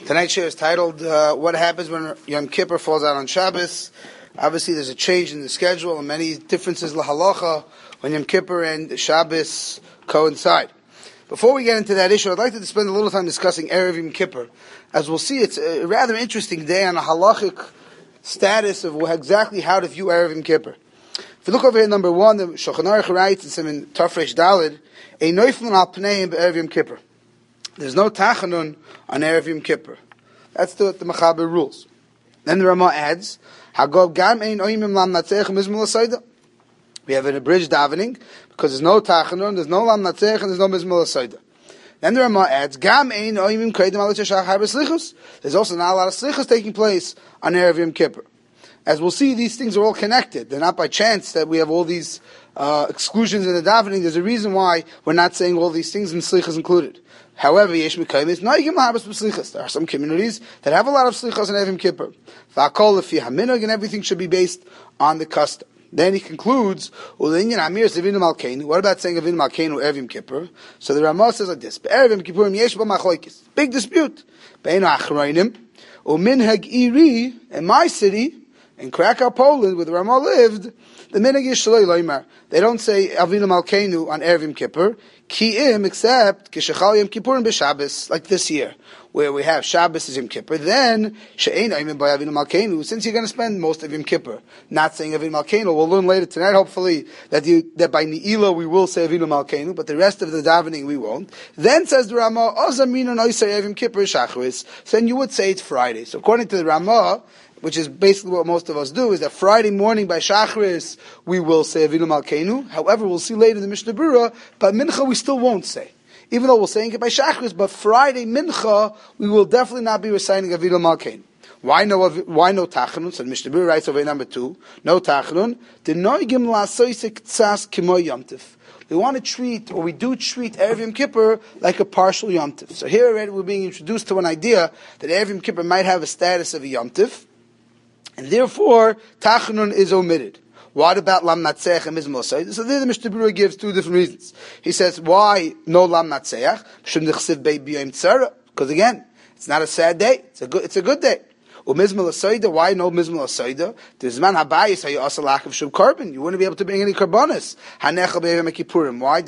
Tonight's share is titled, What Happens When Yom Kippur Falls Out on Shabbos. Obviously, there's a change in the schedule and many differences lahalacha when Yom Kippur and Shabbos coincide. Before we get into that issue, I'd like to spend a little time discussing Erev Yom Kippur. As we'll see, it's a rather interesting day on a halachic status of exactly how to view Erev Yom Kippur. If you look over here, number one, the Shulchan Aruch writes in Tafresh Daled, a noiflin al pneim be'erev Yom Kippur. There's no tachanun on Erev Yom Kippur. That's what the Mechaber rules. Then the Ramah adds, Hagov gam ein oimim lam natzech mizmul asayda. We have an abridged davening because there's no tachanun, there's no lam natzech, and there's no mizmul asayda. Then the Ramah adds, gam ein oimim kaidem al shachar b'slichus. There's also not a lot of slichus taking place on Erev Yom Kippur. As we'll see, these things are all connected. They're not by chance that we have all these exclusions in the davening. There's a reason why we're not saying all these things and slichas included. However, there are some communities that have a lot of slichas in Erev Yom Kippur. And everything should be based on the custom. Then he concludes, what about saying Avinu Malkeinu Erev Yom Kippur? So the Ramah says like this, big dispute. In my city, in Krakow, Poland, where the Ramah lived, the minhag is shaloi loymar. They don't say Avinu Malkeinu on Erev Yom Kippur, ki'im, except kishachal Yom Kippurim b'Shabbos, like this year, where we have Shabbos is Yom Kippur. Then she'ein oimim by Avinu Malkeinu. Since you're going to spend most of Yom Kippur not saying Avinu Malkeinu, we'll learn later tonight, hopefully, that by Ne'ilah we will say Avinu Malkeinu, but the rest of the davening we won't. Then says the Ramah, Ozamina noisei Erev Yom Kippur Shachris. So then you would say it's Friday. So according to the Ramah, which is basically what most of us do, is that Friday morning by Shachris, we will say Avinu Malkeinu. However, we'll see later in the Mishnah Berurah, but Mincha we still won't say. Even though we're saying it by Shachris, but Friday Mincha, we will definitely not be reciting Avinu Malkeinu. Why no Tachanun? So the Mishnah Berurah writes over number 2, no Tachanun. Denoigim la'soisik tzas kimo yomtiv. We want to treat, or we do treat Erev Yom Kippur like a partial Yom Tiv. So here already we're being introduced to an idea that Erev Yom Kippur might have a status of a Yom Tiv, and therefore, Tachanun is omitted. What about Lam Natzech and Mizmul Asayda? So there the Mishnah Berurah gives two different reasons. He says, why no Lam Natzech? Because again, it's not a sad day. It's a good day. Mizmul Asayda, why no Mizmul Asayda? Dizman Habayis hayu asa lack of Shub Korban. You wouldn't be able to bring any Karbanis. Hanechal be'Yom Kippurim. Why?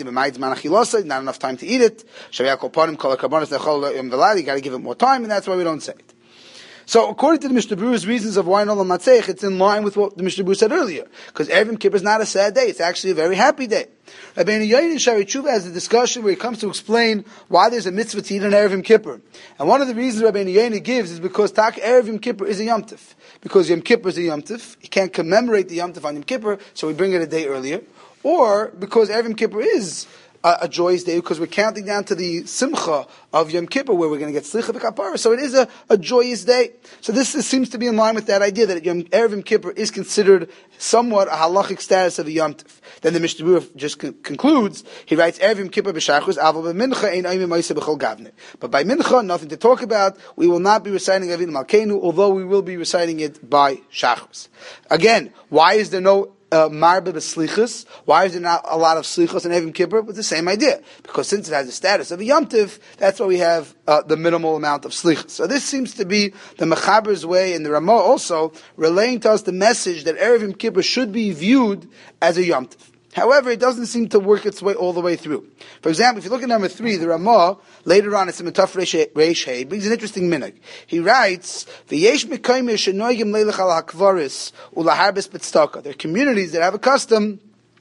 Not enough time to eat it. Shaviyah kol panim kol Karbanis nechol yom v'lad. You got to give it more time, and that's why we don't say it. So, according to the Mishnah Berurah's reasons of why no Lam Natzech, it's in line with what the Mishnah Berurah said earlier. Because Erev Yom Kippur is not a sad day; it's actually a very happy day. Rabbeinu Yochanan Shari Tshuva has a discussion where he comes to explain why there's a mitzvah to eat on Erev Yom Kippur. And one of the reasons Rabbeinu Yochanan gives is because Erev Yom Kippur is a Yom Tiv. Because Yom Kippur is a Yom Tiv, you can't commemorate the Yom Tiv on Yom Kippur, so we bring it a day earlier. Or because Erev Yom Kippur is a joyous day, because we're counting down to the simcha of Yom Kippur, where we're going to get slicha v'kapara. So it is a joyous day. So this seems to be in line with that idea that Erev Yom Kippur is considered somewhat a halachic status of a Yom Tiv. Then the Mishnah Berurah just concludes. He writes, Erev Yom Kippur b'shachris aval b'mincha ein oimim ma'aseh b'chol gavne. But by mincha, nothing to talk about. We will not be reciting Avinu Malkeinu, although we will be reciting it by shachris. Again, why is there no marbe b'slichus? Why is there not a lot of slichus in Erev Yom Kippur? With the same idea. Because since it has the status of a Yom Tiv, that's why we have the minimal amount of slichus. So this seems to be the Mechaber's way, and the Ramah also relaying to us the message that Erev Yom Kippur should be viewed as a Yom Tiv. However, it doesn't seem to work its way all the way through. For example, if you look at number 3, the Ramah, later on, it's in Taf Reish Hey, brings an interesting minhag. He writes, "V'yesh mekayim shenoigim leilach al hakvaris ulaharbes b'tzedakah." There are communities that have a custom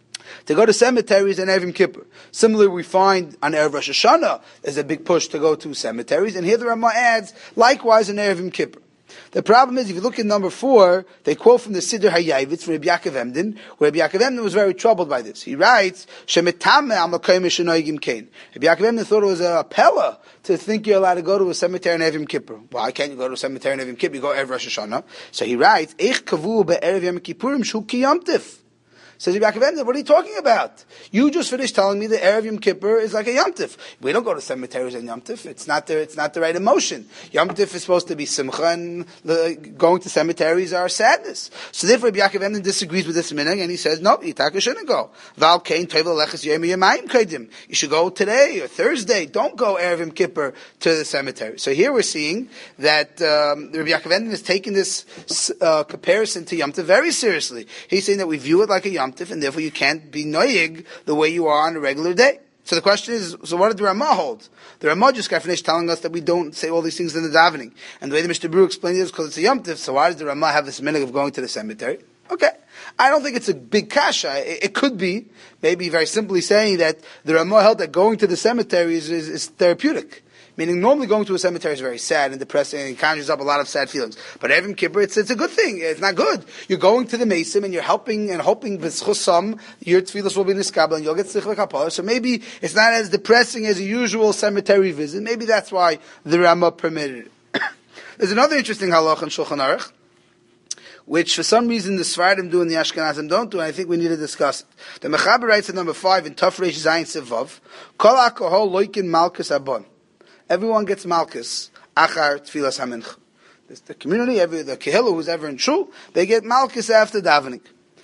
to go to cemeteries in Erev Yom Kippur. Similarly, we find on Erev Rosh Hashanah, there's a big push to go to cemeteries, and here the Ramah adds, likewise in Erev Yom Kippur. The problem is, if you look at number 4, they quote from the Siddur HaYavitz from Rabbi Yaakov Emden, where Rabbi Yaakov Emden was very troubled by this. He writes, "Shemetame al makayim shenoigim kain." Rabbi Yaakov Emden thought it was a pella to think you're allowed to go to a cemetery in Erev Yom Kippur. Why can't you go to a cemetery in Erev Yom Kippur? You go Erev Rosh Hashanah. So he writes, "Eich kavu be'erev Yom Kippurim shu ki Yom Tiv." Says Rabbi Akiva, what are you talking about? You just finished telling me the Erev Yom Kippur is like a Yom Tif. We don't go to cemeteries on Yom Tif. It's not the right emotion. Yom Tif is supposed to be simcha, and going to cemeteries are sadness. So therefore, Rabbi Akiva disagrees with this minhag, and he says, no, Yitaka shouldn't go. Val Kain Toivel Leches Yom Yamayim Kaidim. You should go today or Thursday. Don't go Erev Yom Kippur to the cemetery. So here we're seeing that Rabbi Akiva is taking this comparison to Yom Tif very seriously. He's saying that we view it like a Yom Tif, and therefore you can't be noyig the way you are on a regular day. So the question is, so what did the Ramah hold? The Ramah just got finished telling us that we don't say all these things in the davening. And the way the Mishnah Berurah explained it is because it's a Yom Tif, so why does the Ramah have this minhag of going to the cemetery? Okay. I don't think it's a big kasha. It could be, maybe very simply saying that the Ramah held that going to the cemetery is therapeutic. Meaning, normally going to a cemetery is very sad and depressing and it conjures up a lot of sad feelings. But Erev Yom Kippur, it's a good thing. It's not good. You're going to the Mesim and you're helping and hoping b'schusam your tefillos will be niskabel and you'll get tzich v'kapala. So maybe it's not as depressing as a usual cemetery visit. Maybe that's why the Ramah permitted it. There's another interesting halach in Shulchan Aruch, which for some reason the Sfaradim do and the Ashkenazim don't do, and I think we need to discuss it. The Mechaber writes at number 5 in Taf Reish Zayin Sevav, Kol alcohol loikin malchus abon. Everyone gets malchus achar tfilas hamincha. The community, the kehillah who's ever in shul, they get malchus after davening.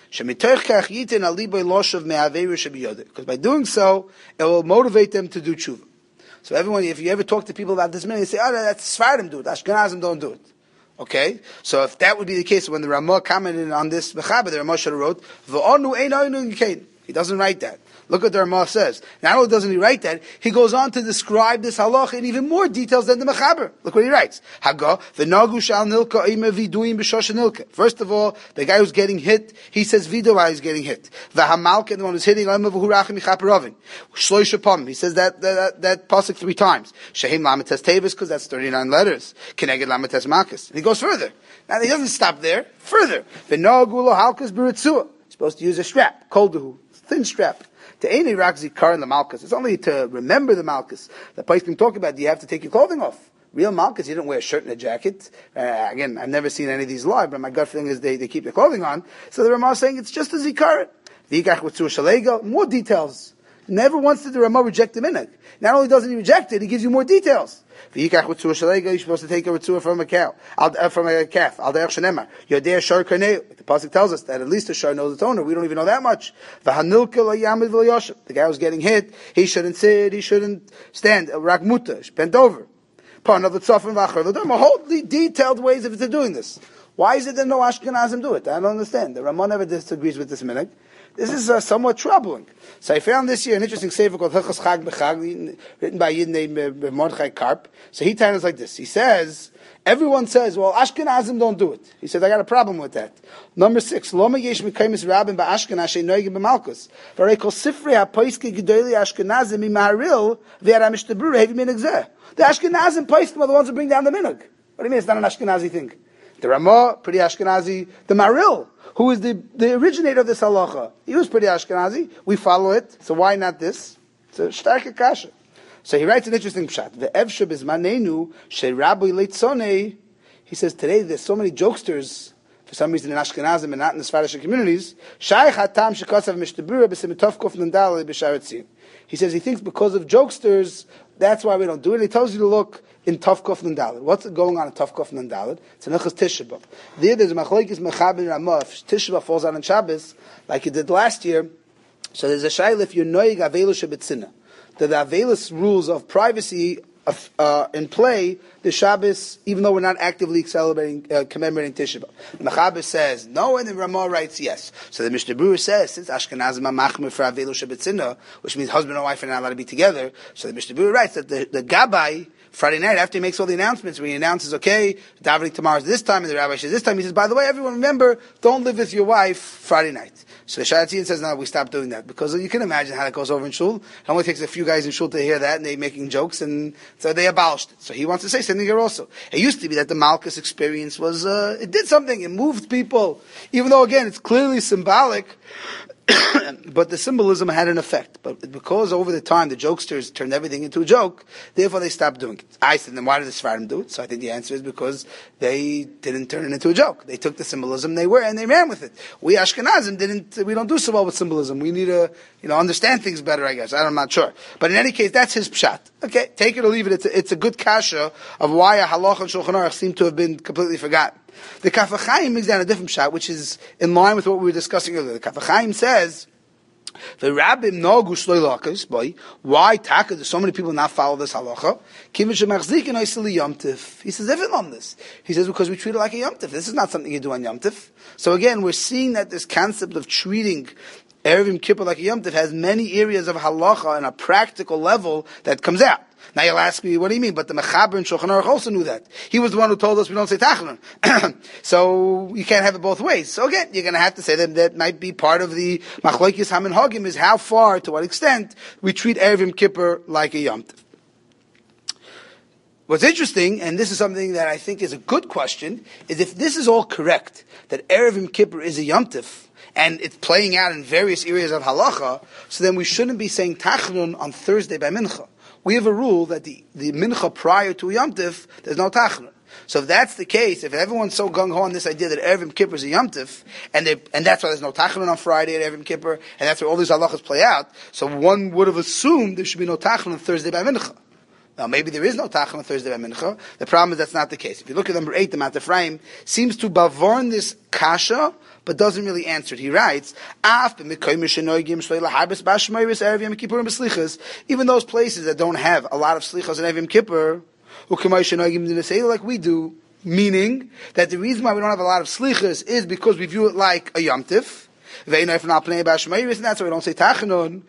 Because by doing so, it will motivate them to do tshuva. So everyone, if you ever talk to people about this minute, you say, oh, that's Sfaradim do it, Ashkenazim don't do it. Okay? So if that would be the case, when the Ramah commented on this Mechaber, the Ramah should have wrote, he doesn't write that. Look what the Ramah says. Not only doesn't he write that, he goes on to describe this halach in even more details than the Mechaber. Look what he writes. First of all, the guy who's getting hit, he says vido while he's getting hit. V'hamalka, the one who's hitting, he says that pasuk 3 times. Shehim lametes tevis, because that's 39 letters. Keneged lametes makas. And he goes further. Now he doesn't stop there. Further. V'nogulo halkas b'ritzua. Supposed to use a strap, kolduhu, thin strap. To any rakzi kar in the malchus. It's only to remember the malchus. The place we talk about, do you have to take your clothing off? Real malchus, you don't wear a shirt and a jacket. Again, I've never seen any of these live, but my gut feeling is they keep their clothing on. So the Ramah is saying it's just a zikaret. V'yikach with shalega, more details. Never once did the Ramah reject the minhag. Not only doesn't he reject it, he gives you more details. V'yikach with shalega, you're supposed to take a ritzua from a cow, from a calf. Al derech shenemar. Yodei shar karneu. The pasuk tells us that at least the shar knows its owner. We don't even know that much. V'hanilka layamid v'layoshem. The guy who's getting hit, he shouldn't sit, he shouldn't stand. Rakmuta, bent over. Part of the tzafim v'achar. There are whole detailed ways of doing this. Why is it that no Ashkenazim do it? I don't understand. The Ramah never disagrees with this minhag. This is somewhat troubling. So I found this year an interesting sefer called Hilchos Chag B'Chag, written by a Yid named Mordechai Karp. So he tells us like this. He says, everyone says, well, Ashkenazim don't do it. He says, I got a problem with that. Number 6, Loma yesh mekaymis rabim ba'ashkenaz she'en noegim b'malchus. V'arei kol sifrei ha'poiske gedolei Ashkenazim imaharil v'yara Mishnah Berurah heavy minhag zeh. The Ashkenazim poiskim are the ones who bring down the minhag. What do you mean it's not an Ashkenazi thing? The Ramah, pretty Ashkenazi. The Maril, who is the originator of this halacha, he was pretty Ashkenazi. We follow it, so why not this? It's a starke kasha. So he writes an interesting pshat. The Evshe bizmanenu she'rabu leitzonei. He says today there's so many jokesters for some reason in Ashkenazim and not in the Sephardic communities. Shaykh hatam shekasav Mishnah Berurah b'semitov kuf nandal b'sharetzin. He says he thinks because of jokesters, that's why we don't do it. He tells you to look in Tov Kuf Nun Daled. What's going on in Tov Kuf Nun Daled? It's in Nechas Tisha B'Av. There's a machlokes Mechaber Ramah. If Tisha B'Av falls on Shabbos, like it did last year, so there's a shayla if you're noig avelu shebetzina. The avelus rules of privacy in play the Shabbos, even though we're not actively celebrating, commemorating Tisha B'Av. The Mechaber says no, and the Ramah writes yes. So the Mishnah Berurah says since Ashkenazim are machmir for avelu shebetzina, which means husband and wife are not allowed to be together. So the Mishnah Berurah writes that the Gabbai Friday night, after he makes all the announcements, when he announces, okay, davening tomorrow is this time, and the rabbi says this time, he says, by the way, everyone remember, don't live with your wife Friday night. So the Sharatzian says, no, we stopped doing that. Because you can imagine how that goes over in shul. It only takes a few guys in shul to hear that, and they're making jokes, and so they abolished it. So he wants to say something here also. It used to be that the Malchus experience was, it did something, it moved people. Even though, again, it's clearly symbolic, But the symbolism had an effect. But because over the time the jokesters turned everything into a joke, therefore they stopped doing it. I said, then why did the Sfarim do it? So I think the answer is because they didn't turn it into a joke. They took the symbolism and they ran with it. We Ashkenazim we don't do so well with symbolism. We need to, understand things better, I guess. I'm not sure. But in any case, that's his pshat. Okay, take it or leave it. It's a good kasha of why a halacha and Shulchan Aruch seem to have been completely forgotten. The Kaf HaChaim makes down a different shot, which is in line with what we were discussing earlier. The Kaf HaChaim says, the rabbim nogu shloi lakas, boy, why taka do so many people not follow this halacha? Kivin shemachzikin oiseli yomtiv. He says, even on this. He says, because we treat it like a yomtiv. This is not something you do on yomtiv. So again, we're seeing that this concept of treating Erev Yom Kippur like a yomtiv has many areas of halacha on a practical level that comes out. Now you'll ask me, what do you mean? But the Mechaber and Shulchan Aruch also knew that. He was the one who told us we don't say Tachanun. So you can't have it both ways. So again, you're going to have to say that might be part of the Machlokes HaMinhagim is how far, to what extent, we treat Erev Yom Kippur like a Yom Tov. What's interesting, and this is something that I think is a good question, is if this is all correct, that Erev Yom Kippur is a Yom Tov, and it's playing out in various areas of halacha, so then we shouldn't be saying Tachanun on Thursday by Mincha. We have a rule that the mincha prior to Yom Tif, there's no tachanun. So if that's the case, if everyone's so gung-ho on this idea that Erev Yom Kippur is a Yom Tif, and that's why there's no tachanun on Friday at Erev Yom Kippur, and that's where all these halachas play out, so one would have assumed there should be no tachanun on Thursday by mincha. Now, maybe there is no tachanun on Thursday by mincha. The problem is that's not the case. If you look at number 8, the Mat Ephraim seems to bavarn this kasha, but doesn't really answer it. He writes, even those places that don't have a lot of slichas in Erev Yom Kippur, like we do, meaning that the reason why we don't have a lot of slichas is because we view it like a Yom Tif, and that's why we don't say Tachanun.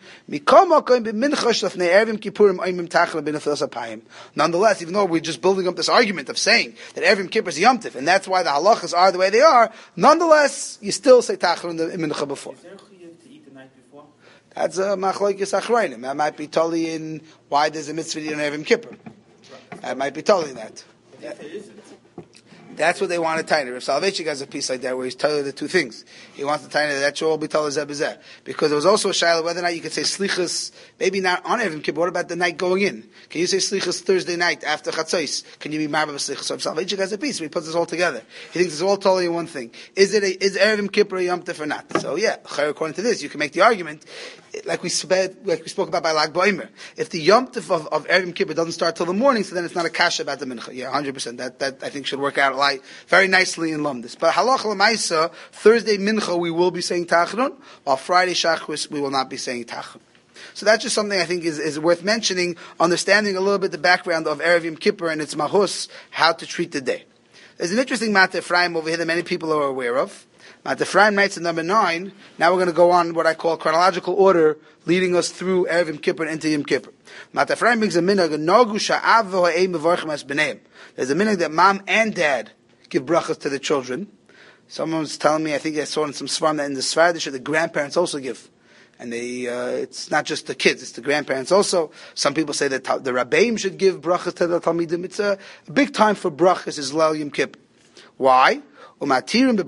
Nonetheless, even though we're just building up this argument of saying that Erev Yom Kippur is Yom Tif, and that's why the halachas are the way they are, nonetheless, you still say Tachanun in Mincha before. Is there a chiyuv to eat the night before? That's a machlokes achrayim. That might be totally in why there's a mitzvah on Erev Yom Kippur. That might be totally that. If there isn't. That's what they want to tie. Rav Soloveitchik has a piece like that where he's telling the two things. He wants to tie that should all be told zeh b'zeh. Because there was also a shayla whether or not you could say slichas, maybe not on Erev Yom Kippur. What about the night going in? Can you say slichas Thursday night after chatzos? Can you be marba b'slichas? So Rav Soloveitchik has a piece where he puts this all together. He thinks it's all totally in one thing. Is Erev Yom Kippur a Yom Tov or not? So yeah, according to this, you can make the argument like we spoke about by Lag BaOmer. If the Yom Tov of Erev Yom Kippur doesn't start till the morning, so then it's not a kasha about the mincha. Yeah, 100%. That I think should work out very nicely in Lumdis. But halacha l'maisa, Thursday mincha we will be saying tachanun, while Friday shachris we will not be saying tachanun. So that's just something I think is worth mentioning, understanding a little bit the background of Erev Yom Kippur and its mahus, how to treat the day. There's an interesting Mat Ephraim over here that many people are aware of. Mat Ephraim writes in number 9, now we're going to go on what I call chronological order, leading us through Erev Yom Kippur and into Yom Kippur. Mat Ephraim brings a minhag, Nogu sha'av v'ha'ei mevorchem es b'neim. There's a minhag that mom and dad give brachas to the children. Someone was telling me, I think I saw in some svarim that in the Svardish the grandparents also give. And it's not just the kids, it's the grandparents also. Some people say that the Rabbeim should give brachas to the Talmidim. It's a big time for brachas is Leil Yom Kippur. Why? He doesn't give you the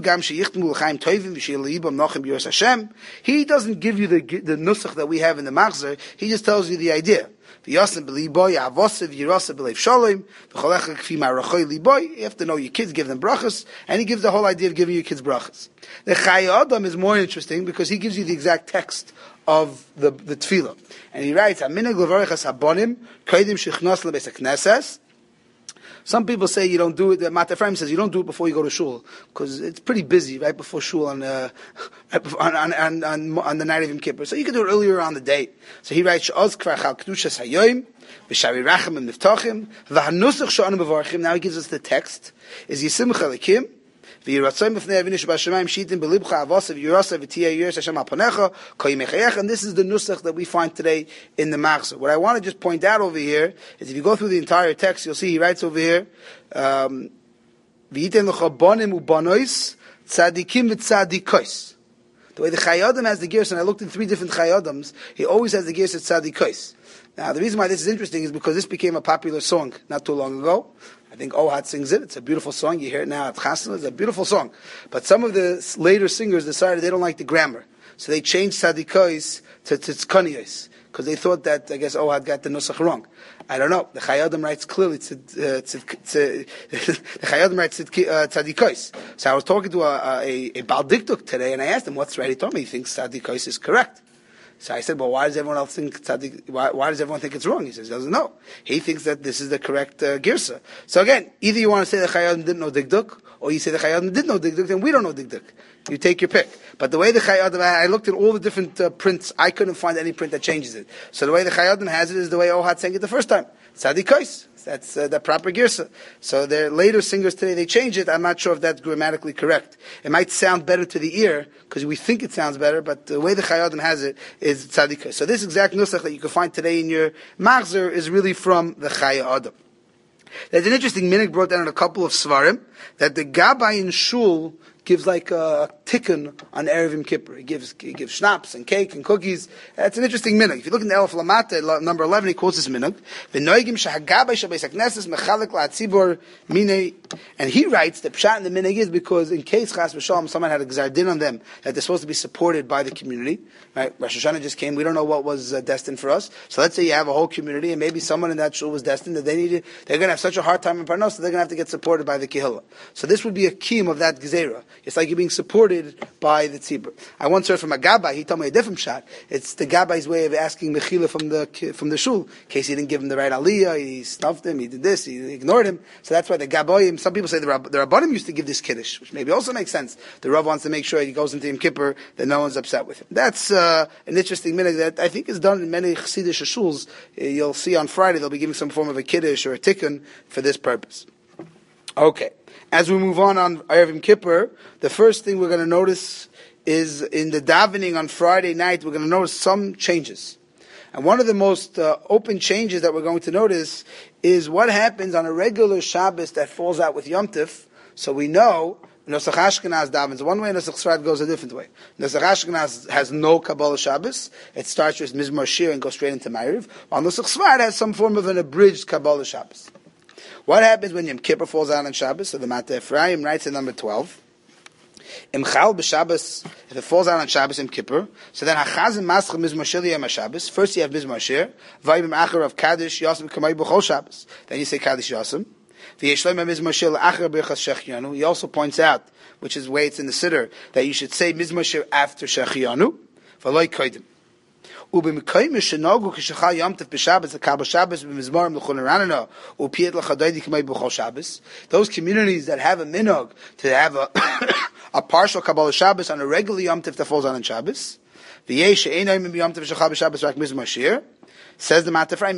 nusach that we have in the Machzer, he just tells you the idea. You have to know your kids, give them brachas, and he gives the whole idea of giving your kids brachas. The Chayei Adam is more interesting because he gives you the exact text of the tefillah. And he writes, some people say you don't do it. Mat Ephraim says you don't do it before you go to shul because it's pretty busy right before shul on the night of Yom Kippur. So you can do it earlier on the day. So he writes Sh'oz kvar chal kedushas hayoyim v'shari rachem and miftachim v'hanusach she'anu mevarchim. Now he gives us the text. Is Yisimcha Lekim v'yiratzayim b'fnei Avinu shebashamayim shitim belibcha avosav yirasav v'tiyah yiras Hashem aponecha koyim echayecha. And this is the nusach that we find today in the Machzor. What I want to just point out over here is if you go through the entire text, you'll see he writes over here v'yiten l'cha bonim u'bonois tzadikim v'tzadikos. The way the Chayei Adam has the gears, and I looked in 3 different Chayei Adams, he always has the gears at tzadikos. Now, the reason why this is interesting is because this became a popular song not too long ago. I think Ohad sings it. It's a beautiful song. You hear it now at Chasna. It's a beautiful song. But some of the later singers decided they don't like the grammar. So they changed tzadikos to tzkaniyos, because they thought that, I guess, had got the nusach wrong. I don't know. The Chayyim writes clearly the Chayyim writes tzadikos. So I was talking to a Baal Dikduk today, and I asked him what's right. He told me he thinks tzadikos is correct. So I said, well, why does everyone else think tzaddik? Why does everyone think it's wrong? He says he doesn't know. He thinks that this is the correct girsa. So again, either you want to say the Chayyim didn't know Dikduk, or you say the Chayyim did know Dikduk, then we don't know Dikduk. You take your pick. But the way the Chayyim, I looked at all the different prints, I couldn't find any print that changes it. So the way the Chayyim has it is the way Ohad sang it the first time. Tzadikos. That's the proper girsa. So their later singers today, they change it. I'm not sure if that's grammatically correct. It might sound better to the ear, because we think it sounds better, but the way the Chayyim has it is tzadikos. So this exact nusach that you can find today in your machzer is really from the Chayyim. There's an interesting minhag brought down in a couple of svarim, that the Gabbai in Shul gives like a tikkun on Erev Yom Kippur. He gives schnapps and cake and cookies. That's an interesting minhag. If you look in the Elef Lamata, number 11, he quotes this minhag. And he writes that pshat in the minhag is because in case chas v'shalom someone had a gzar din on them that they're supposed to be supported by the community. Right? Rosh Hashanah just came. We don't know what was destined for us. So let's say you have a whole community and maybe someone in that shul was destined that they're going to have such a hard time in Parnos, so they're going to have to get supported by the kehillah. So this would be a kiyum of that gezerah. It's like you're being supported by the tzibur. I once heard from a gabbai. He told me a different shot. It's the gabbai's way of asking mechila from the shul. In case he didn't give him the right aliyah, he snuffed him, he did this, he ignored him. So that's why the gabbayim. Some people say the rabbanim used to give this kiddush, which maybe also makes sense. The Rav wants to make sure he goes into Yom Kippur that no one's upset with him. That's an interesting minhag that I think is done in many chassidish shuls. You'll see on Friday they'll be giving some form of a kiddush or a tikkun for this purpose. Okay. As we move on Erev Yom Kippur, the first thing we're going to notice is in the davening on Friday night, we're going to notice some changes. And one of the most open changes that we're going to notice is what happens on a regular Shabbos that falls out with Yom Tif. So we know Nosach Ashkenaz davens one way, Nosach Sfarad goes a different way. Nosach Ashkenaz has no Kabbalah Shabbos. It starts with Mizmor Shir and goes straight into Ma'ariv. While Nosach Sfarad has some form of an abridged Kabbalah Shabbos. What happens when Yom Kippur falls out on Shabbos? So the Mata Ephraim writes in number 12. Imchal b'Shabbos, if it falls out on Shabbos Yom Kippur, so then Hachazim Maschel Mizmor Shir Yom HaShabbos. First you have Mizmor Shir, Vayim Achar of Kaddish Yosem Kamay B'Chol Shabbos. Then you say Kaddish Yosem. V'Yeshleim Mizmor Shir Achar B'Chas Shechianu. He also points out, which is the way it's in the Siddur, that you should say Mizmor Shir after Shechianu. V'Loi Kodim. Those communities that have a minog to have a partial Kabbalah Shabbos on a regular Yom Tif that falls on Shabbos, says the Matafraim,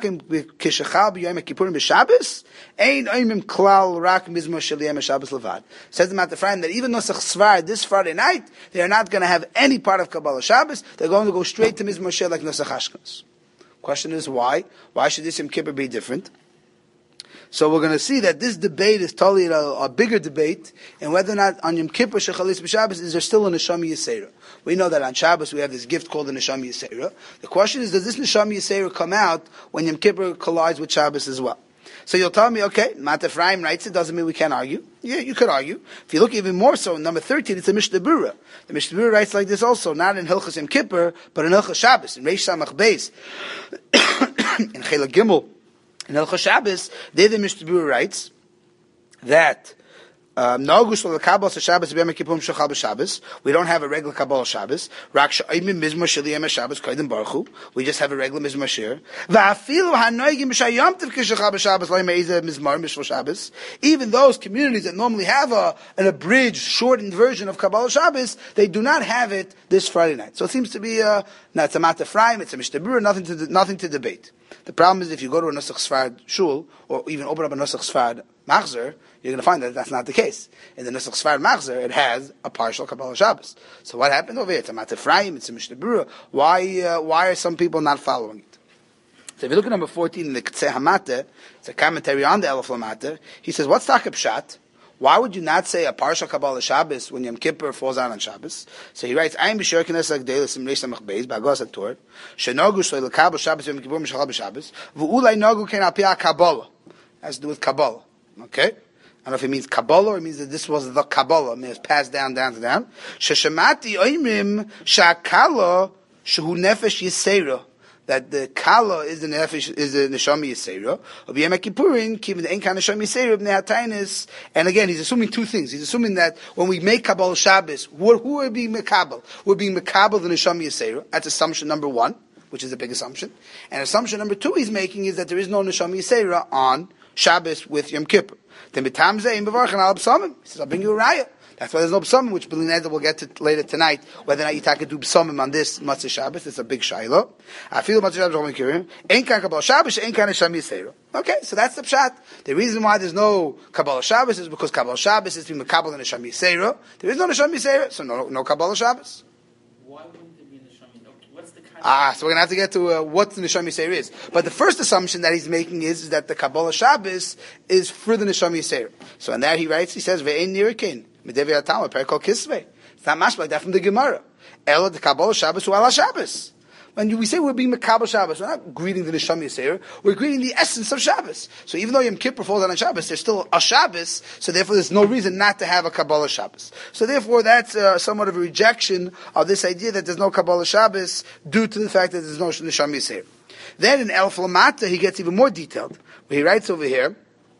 says the Matafraim that even Nosach Svar this Friday night, they are not going to have any part of Kabbalah Shabbos. They're going to go straight to Mizmor Shir like Nosach Ashkenaz. Question is why? Why should this Yom Kippur be different? So we're going to see that this debate is totally a bigger debate, and whether or not on Yom Kippur Shechalis b'Shabbos is there still a Neshama Yisera. We know that on Shabbos we have this gift called the Neshama Yisera. The question is, does this Neshama Yisera come out when Yom Kippur collides with Shabbos as well? So you'll tell me, okay, Mat Ephraim writes it, doesn't mean we can't argue. Yeah, you could argue. If you look even more so, in number 13, it's a Mishnah Berurah. The Mishnah Berurah writes like this also, not in Hilchos Yom Kippur, but in Hilchos Shabbos, in Reish Samach Beis, in Chela Gimel, in Hilchos Shabbos, there the Mishnah Berurah writes that we don't have a regular Kabbalah Shabbos. We just have a regular Mizmor Shir. Even those communities that normally have an abridged, shortened version of Kabbalah Shabbos, they do not have it this Friday night. So it seems to be it's a Mat Ephraim, it's a Mishnah Berurah, nothing to debate. The problem is if you go to a Nosach Sfarad shul, or even open up a Nosach Sfarad machzer, you're going to find that that's not the case. In the Nosach Sfarad machzer, it has a partial Kabbalah Shabbos. So what happened over here? It's a Mat Ephraim, it's a Mishnah Berurah. Why are some people not following it? So if you look at number 14 in the K'tzeh HaMateh, it's a commentary on the Elef Lamata. He says, what's Takab Pshat? Why would you not say a partial Kabbalah Shabbos when Yom Kippur falls out on Shabbos? So he writes, "Ayin b'shir k'nes l'gdeilis im reish samach beis b'agos haTorah shenogu shloy l'Kabbalah Shabbos Yom Kippur mishachal b'Shabbos v'ulay nogu ken al pi Kabbalah." Has to do with Kabbalah. Okay. I don't know if it means Kabbalah or it means that this was the Kabbalah. I mean, it's passed down. Sheshamati oimrim sha'kala shehu nefesh yisera. That the kala is the nefesh, is the neshama yisera. Of Yom Kippurim, kiven the enkan neshama yisera of nehatainis. And again, he's assuming two things. He's assuming that when we make Kabbalah Shabbos, who are being mekabel? We're being mekabel the neshama yisera. That's assumption number one, which is a big assumption. And assumption number two he's making is that there is no neshama yisera on Shabbos with Yom Kippur. Then b'tamzeh im bevarchan al b'samim. He says, I'll bring you a raya. That's why there's no b'samim, which Belineda will get to later tonight, whether or not you take do b'samim on this Matzah Shabbos. It's a big shayla. I feel Matzah Shabbos Yom Kippur. Ein kan Kabbalah Shabbos, ein kan Neshama Yisera. Okay, so that's the pshat. The reason why there's no Kabbalah Shabbos is because Kabbalah Shabbos is between Kabbalah and Neshama Yisera. There is no Neshama Yisera, so no Kabbalah Shabbos. Why wouldn't there be a neshama? What's the kind So we're going to have to get to what the Neshama Yisera is. But the first assumption that he's making is that the Kabbalah Shabbos is for the Neshama Yisera. So in that he writes, he says, Ve'ein nirakin, Medevi Atam, a pair called Kisvei. It's not much like that from the Gemara. Ela the Kabbalah Shabbos u ala Shabbos. When we say we're being Mekabel Shabbos, we're not greeting the Neshama Yisera, we're greeting the essence of Shabbos. So even though Yom Kippur falls on Shabbos, there's still a Shabbos, so therefore there's no reason not to have a Kabbalah Shabbos. So therefore that's somewhat of a rejection of this idea that there's no Kabbalah Shabbos due to the fact that there's no Neshama Yisera. Then in El Flamata he gets even more detailed, where he writes over here,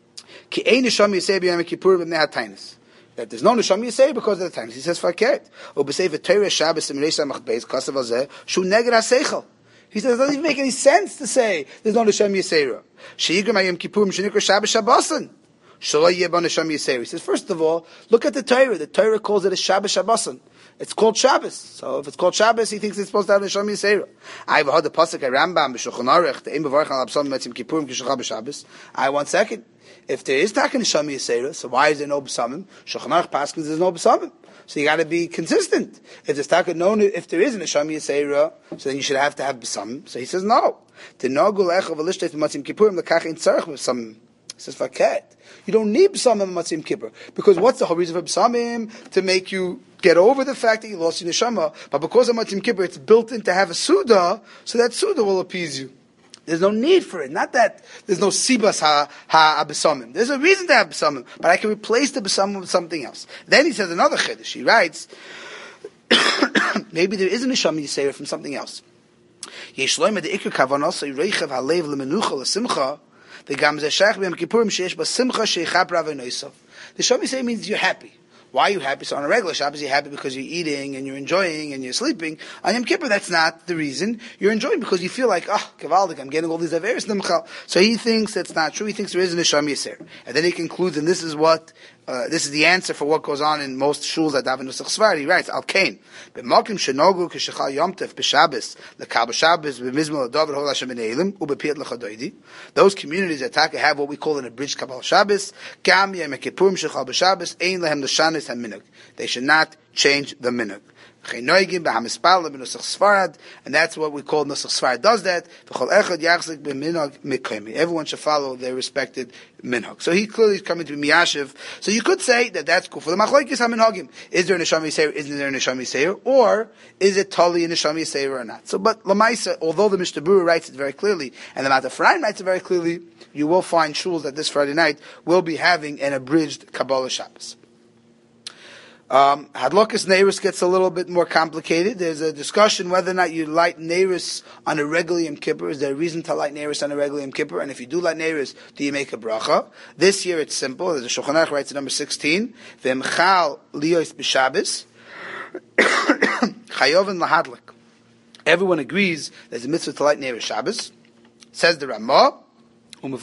Ki ein Neshama Yisera b'Yom Kippur b'nei hatainis. That there's no Neshama Yisera because of the times. He says, Fakert. Ubesei v'Torah Shabbos Emirei Samach Kasav Azeh, Shu Neged HaSeichel. He says, it doesn't even make any sense to say there's no Neshama Yisera. She'yigram HaYom Kippurim Shenikra Shabbos Shabbosin. Shaloi Yeh Bo Neshama Yisera. He says, first of all, look at the Torah. The Torah calls it a Shabbos Shabbosin. It's called Shabbos. So if it's called Shabbos, he thinks it's supposed to have Neshama Yisera. I heard the pasuk Rambam b'Shulchan Aruch the Ein Bevarchan Al B'Samim Etzim Kippurim K'Shachar B'Shabbos. One second. If there is Taka Neshama Yisera, so why is there no B'Samim? Shulchan Aruch paskins there's no B'Samim. So you got to be consistent. If there's Taka known, if there is a Neshama Yisera, so then you should have to have B'Samim. So he says no. The Nogul Echav Alishtet Matzim Kippurim L'Kach Ein Tzarech B'Samim. He says Faket. You don't need B'Samim Matzim Kippur because what's the whole reason for B'Samim? To make you get over the fact that you lost your neshama, but because of Matzim Kippur, it's built in to have a Suda, so that Suda will appease you. There's no need for it. Not that there's no Sibas ha-B'Samim. There's a reason to have B'Samim, but I can replace the B'Samim with something else. Then he says another Chiddush. He writes, maybe there is a neshama Yisera from something else. Yeshloim the Iker Kavanos Reichav Halev LeMenucha LeSimcha the Gamze Shach B'Yom Kippurim Sheish B'Simcha Sheichap Rav Noisav. The Neshama Yisera means you're happy. Why are you happy? So on a regular Shabbos, you're happy because you're eating and you're enjoying and you're sleeping. On Yom Kippur, that's not the reason. You're enjoying because you feel like, Kavaldik, I'm getting all these Averis Nimchal. So he thinks that's not true. He thinks there is a Neshama Yisera. And then he concludes, and this is what, this is the answer for what goes on in most shuls at Daven Nusach Svar. He writes, Al Kain, B'mokim shenogu k'shechal Yom Tov b'Shabbos, l'kabel Shabbos, b'mizmel l'dover hol Hashem b'neilim, u'b'piyat l'chadoidi. Those communities that have what we call an abridged Kabbalah Shabbos, Gam Yom Kippurim shechal b'Shabbos, ein lehem l'shanis ha-minhag. They should not change the minhag. And that's what we call Nusach Sfarad does that. Everyone should follow their respected minhag. So he clearly is coming to be miyashiv. So you could say that that's cool for the machlokes haminhagim. Is there a neshama yisera? Isn't there a neshama yisera? Or is it totally a neshama yisera or not? So, but lamaisa, although the Mishnah Berurah writes it very clearly and the Matar Efraim writes it very clearly, you will find shuls that this Friday night will be having an abridged Kabbalah Shabbos. Hadlokas Neiros gets a little bit more complicated. There's a discussion whether or not you light Neiros on a regular Yom Kippur. Is there a reason to light Neiros on a regular Yom Kippur? And if you do light Neiros, do you make a bracha? This year it's simple. The Shulchan Aruch writes at number 16, V'emchal liyos b'Shabbos, chayoven lahadlik. Everyone agrees there's a mitzvah to light Neiros Shabbos. Says the Ramah, so the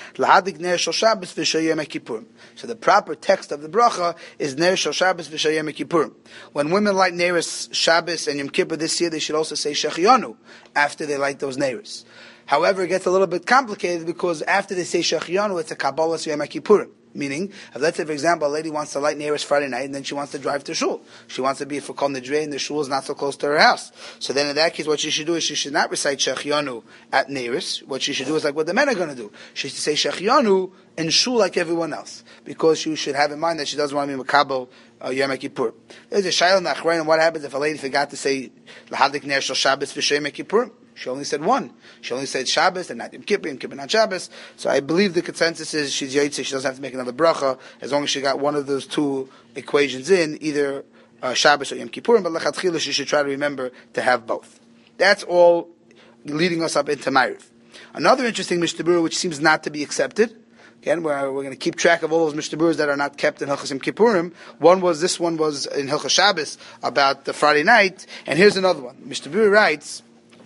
proper text of the bracha is Ner Shel Shabbos v'Shel Yom Kippurim. When women light Neiros Shabbos and Yom Kippur this year, they should also say Shechianu after they light those Neiros. However, it gets a little bit complicated because after they say Shechianu, it's a Kabbalah Yom Kippurim. Meaning, if let's say, for example, a lady wants to light Neiros Friday night and then she wants to drive to shul. She wants to be for Kol Nidrei and the shul is not so close to her house. So then in that case, what she should do is she should not recite Shechianu at Neiros. What she should do is like what the men are going to do. She should say Shechianu in shul like everyone else. Because she should have in mind that she doesn't want to be Makabel Yom Kippur. There's a Shaila Nachrein, and what happens if a lady forgot to say Lahadik Ner Shel Shabbos v'Shel Yom Kippur? She only said one. She only said Shabbos and not Yom Kippur, Yom Kippur not Shabbos. So I believe the consensus is she's Yaitse, she doesn't have to make another bracha, as long as she got one of those two equations in, either Shabbos or Yom Kippur, but Lechatchila she should try to remember to have both. That's all leading us up into Ma'ariv. Another interesting Mishnah Berurah which seems not to be accepted, again, we're going to keep track of all those Mishnah Berurahs that are not kept in Hilchos Yom Kippurim. This one was in Hilchos Shabbos about the Friday night, and here's another one. Mishnah Berurah writes,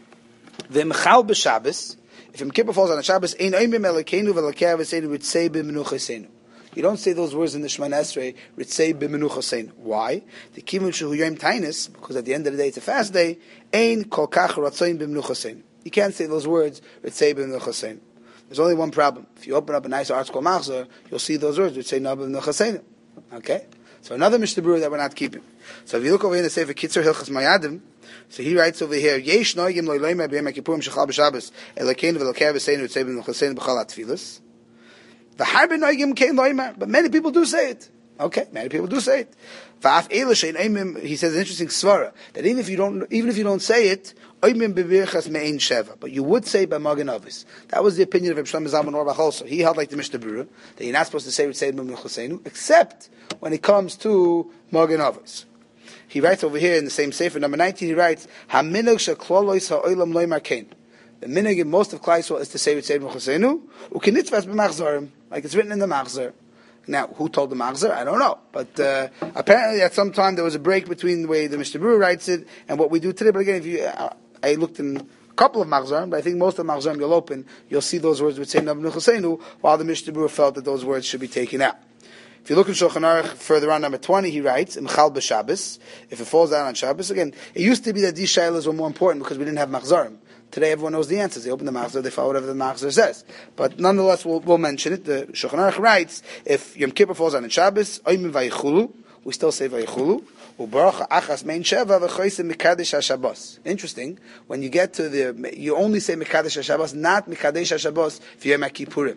V'mechal b'Shabbos, if Yom Kippur falls on a Shabbos, ein oimim Elokeinu v'Elokei Avosseinu ritzei b'menuchaseinu. You don't say those words in the Shemana Esrei, ritzei b'menuchaseinu. Why? The kivun shehu yom tainis, because at the end of the day it's a fast day, ein kol kach ratzoin b'menuchaseinu. You can't say those words, ritzei b'menuchaseinu. There's only one problem. If you open up a nice article Machzor, you'll see those words, ritzei b'menuchaseinu. Okay? So another Mishnah Berurah that we're not keeping. So if you look over here in the Sefer Kitzur Hilchos Mayadim, so he writes over here, Yesh noigim lo iloyma b'yom kippurim shechal b'Shabbos Elokeinu v'Elokei Avosseinu ritzei b'menuchaseinu b'chol hatfilos. V'harbe noigim kein loyma, but many people do say it. Okay, many people do say it. V'af eila shein oimim, he says an interesting svara, that even if you don't say it, oimim b'birchas me'ein sheva, but you would say by Magen Avos. That was the opinion of Reb Shlomo Zalman Auerbach also. He held like the Mishnah Berurah, that you're not supposed to say ritzei b'menuchaseinu, except when it comes to Magen Avos. He writes over here in the same Sefer, number 19, he writes, Haminog sheklolois ha'olam loymar kein. The minig in most of Klal Yisrael is to say ritzei b'menuchaseinu, u'kinitzvas b'machzorim, like it's written in the Machzor. Now, who told the Machzor? I don't know. But apparently at some time there was a break between the way the Mishnah Berurah writes it and what we do today. But again, I looked in a couple of Machzorim, but I think most of the Machzorim you'll open, you'll see those words ritzei b'menuchaseinu, while the Mishnah Berurah felt that those words should be taken out. If you look in Shulchan Aruch further on, number 20, he writes, Imchal b'Shabbos, if it falls down on Shabbos, again, it used to be that these shaylas were more important because we didn't have Machzorim. Today everyone knows the answers. They open the Machzor, they follow whatever the Machzor says. But nonetheless, we'll mention it. The Shulchan Aruch writes, if Yom Kippur falls on Shabbos, Oyim vayichulu, we still say vayichulu, u'baruch achas mein sheva v'choyse mikadesh HaShabbos. Interesting, when you get to you only say mikadesh HaShabbos, not mikadesh HaShabbos for Yom Kippurim.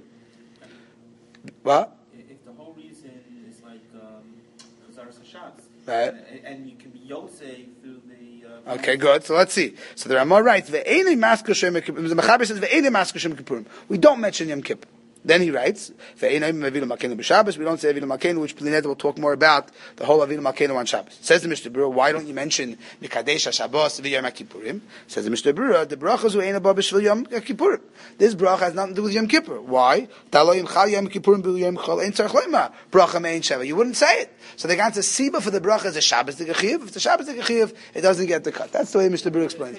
What? Right. And you can be Yosef through the... Okay, good. So let's see. So the Ramah writes, the Mechaber says, we don't mention Yom Kippur. Then he writes, we don't say Avinu Malkeinu, which Plineta will talk more about the whole Avinu Malkeinu on Shabbos. Says the Mishnah Berurah, why don't you mention Mikadesh HaShabbos v'Yom Kippurim? Says the Mishnah Berurah, the brachas who ain't above B'shvil Yom Kippurim. This bracha has nothing to do with Yom Kippur. Why? You wouldn't say it. So the answer Siba for the bracha is a Shabbos the Gechiv. If it's a Shabbos the Gechiv, it doesn't get the cut. That's the way Mishnah Berurah explains it.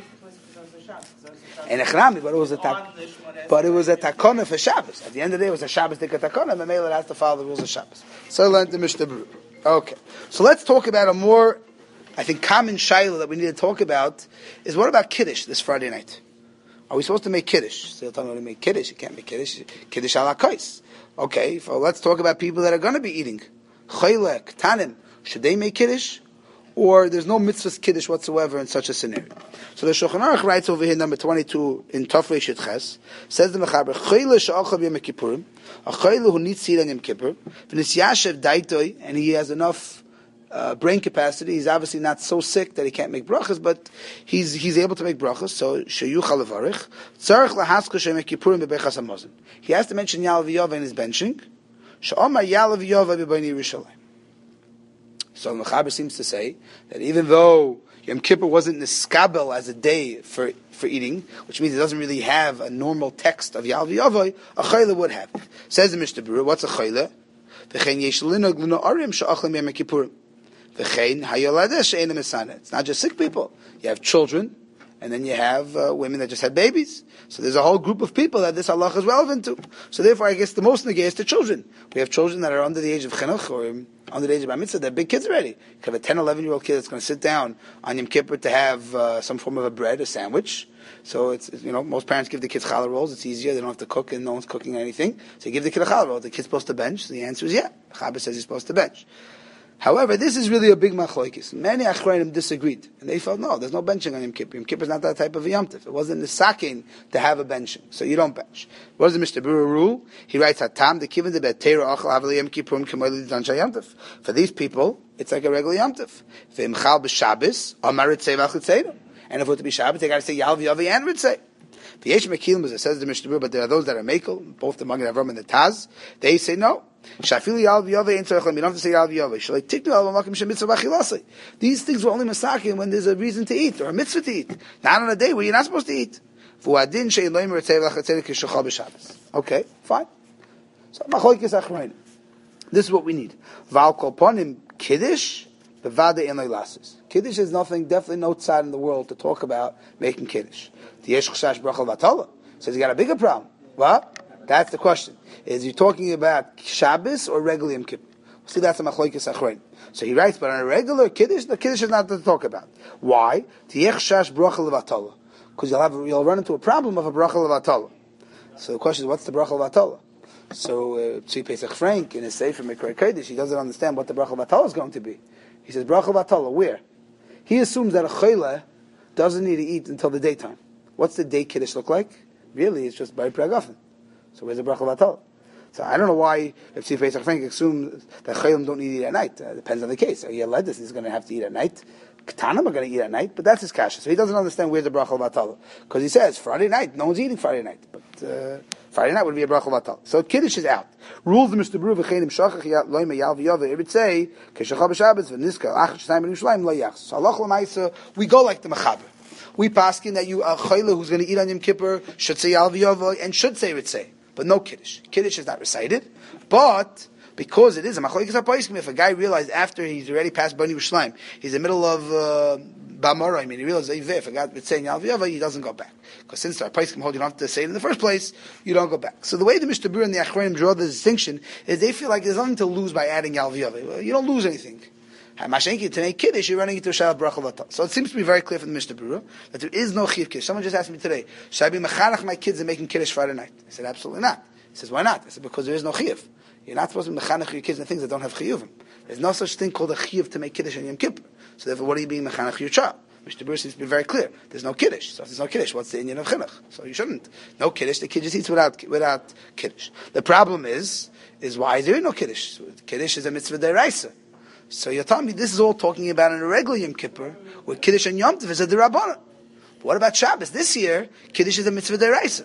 And Echrami, but it was a takona for Shabbos. At the end of the day, it was a Shabbos tika takona, and the male has to follow the rules of Shabbos. So I learned the Mishnah Berurah. Okay. So let's talk about a more, I think, common shayla that we need to talk about is what about Kiddush this Friday night? Are we supposed to make Kiddush? So you'll tell me to make Kiddush. You can't make Kiddush. Kiddush ala kais. Okay, so let's talk about people that are going to be eating. Chaylek, Tanim. Should they make Kiddush? Or there's no mitzvahs Kiddush whatsoever in such a scenario. So the Shulchan Aruch writes over here, number 22, in Tafrei Shit Ches, says the Mechaber, Chayle she'achav Yom Kippurim, a chayle who needs to eat on Yom Kippur, v'nis yashev daitoi, and he has enough brain capacity. He's obviously not so sick that he can't make brachas, but he's able to make brachas. So sheyuchal levarich, tzarich lahaskol Yom Kippurim bebechas hamazon. He has to mention Ya'alav Yova in his benching. She'omar Ya'alav Yova b'bnei Yerushalayim. So the Mechaber seems to say that even though Yom Kippur wasn't niskabel as a day for eating, which means it doesn't really have a normal text of Ya'alav Yovai, a chayle would have it. Says the Mishnah Berurah, what's a chayle? V'chein yesh linog l'no'arim she'achlim Yom Kippurim. V'chein hayoladeh she'ein mesana. It's not just sick people. You have children, and then you have women that just had babies. So there's a whole group of people that this halacha is relevant to. So therefore, I guess the most negay is to children. We have children that are under the age of chinuch or under the age of bar mitzvah. They're big kids already. You have a 10, 11-year-old kid that's going to sit down on Yom Kippur to have some form of a bread, a sandwich. So it's most parents give the kids challah rolls. It's easier. They don't have to cook, and no one's cooking anything. So you give the kid a challah roll. The kid's supposed to bench. So the answer is yeah. Chaber says he's supposed to bench. However, this is really a big machlokes. Many achrayim disagreed, and they felt no, there's no benching on Yom Kippur. Yom Kippur is not that type of a Yom Tov. It wasn't the sakin to have a benching, so you don't bench. What is the Mishnah Berurah rule? He writes, "Hatam the kivin the betera achal avli Yom Kippurim k'moili dan Yom Tov." For these people, it's like a regular Yom Tov. V'imchal b'Shabbos amar ritzei v'achlitzeiru. And if it were to be Shabbos, they got to say Yal V'Yaveh and Ritzei. V'yesh Mekilim, as it says in the Mishnah Berurah, but there are those that are Mekel, both the Magen Avraham and the Taz. They say no. Shafili Yal V'Yaveh ain't tzarich. You don't have to say Yal V'Yaveh. Shalei tiknu al makim shemitzvah b'achilasei. These things were only masakin when there's a reason to eat or a mitzvah to eat, not on a day where you're not supposed to eat. V'uadin she'in loim ritzei v'lachatzei k'shachal b'Shabbos. Okay, fine. So machlokes achronim. This is what we need. Val kol ponim kiddush bevade en leilasis. Kiddush is nothing, definitely no tzad in the world to talk about making kiddush. The yesh chashash brachal v'atola says you got a bigger problem. What? That's the question. Is he talking about Shabbos or regular Yom Kippur? See, that's a machlokes achronim. So he writes, but on a regular kiddush, the kiddush is not to talk about. Why? The yesh chashash brachal v'atola, because you'll run into a problem of a brachal v'atola. So the question is, what's the brachal v'atola? So Tzvi Pesach Frank in his Sefer Mikra Kodesh, he doesn't understand what the Bracha V'Atola is going to be. He says, Bracha V'Atola, where? He assumes that a Chayla doesn't need to eat until the daytime. What's the day Kiddush look like? Really, it's just by Pragafen. So where's the Bracha V'Atola? So I don't know why if Tzvi Pesach Frank assumes that Chaylim don't need to eat at night. Depends on the case. So Yeledis is going to have to eat at night. Ketanim are going to eat at night, but that's his kasha. So he doesn't understand where's the Bracha V'Atola. Because he says, Friday night, no one's eating Friday night. But Friday night would be a bracha v'atal. So Kiddush is out. Rules the Mishnah Berurah v'chenim shachach loyme yal v'yaveh. It would say k'shachal b'Shabbos v'niska achad shnayim b'Yerushalayim lo yachs. So halach l'maisa, we go like the mechaber. We paskin that you a chayla who's going to eat on Yom Kippur should say yal v'yaveh and should say ritzei, but no Kiddush. Kiddush is not recited, but because it is a machlokes haposkim, if a guy realized after he's already passed Bnei Yerushalayim, he's in the middle of Bamara, he realizes if a guy is saying Yal V'Yaveh, he doesn't go back. Because since the Paiskim hold you don't have to say it in the first place, you don't go back. So the way the Mishnah Berurah and the Achronim draw the distinction is they feel like there's nothing to lose by adding Yal V'Yaveh. Well, you don't lose anything. Mashenki, to make Kiddush, you're running into a Shabbat Bracha V'Atal. So it seems to be very clear from the Mishnah Berurah that there is no Chiv Kiddush. Someone just asked me today, should I be mechanach my kids and making Kiddush Friday night? I said, absolutely not. He says, why not? I said, because there is no Chiv. You're not supposed to be mechanach your kids and things that don't have Chiyuvim. There's no such thing called a Chiv to make Kiddush on Yom Kippur. So therefore, what are you being mechanach your child? Mishnah Berurah seems to be very clear. There's no Kiddush. So if there's no Kiddush, what's the inyan of Chinuch? So you shouldn't. No Kiddush, the kid just eats without Kiddush. The problem is why is there no Kiddush? So Kiddush is a mitzvah deraisa. So you're telling me this is all talking about in a regular Yom Kippur, where Kiddush and Yom Tov is a derabbanan. What about Shabbos? This year, Kiddush is a mitzvah deraisa.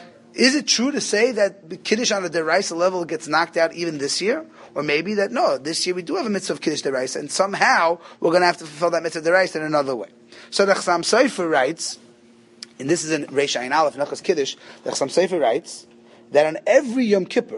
Is it true to say that the Kiddush on a deraisa level gets knocked out even this year? Or maybe that, no, this year we do have a mitzvah of Kiddush deraisa, and somehow we're going to have to fulfill that mitzvah deraisa in another way. So the Chassam Sofer writes, and this is in Reish Ayin Aleph, Nachas Kiddush, the Chassam Sofer writes, that on every Yom Kippur,